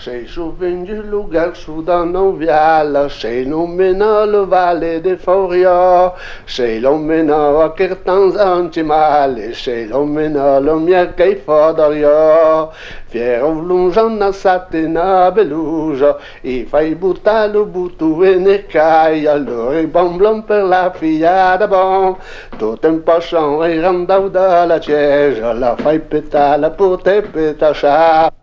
Sei su vem de lugar sudan não viala, sei no menalo vale de foria, sei lo menalo a kertans antimale, sei lo menalo mia che fodaria, fiero lunjan na satina beluja, e fai buttalo buttu e ne cai, allora i bamblon per la fiada bon, tutto in passion e randau da la cieja, la fai petala pour te petacha.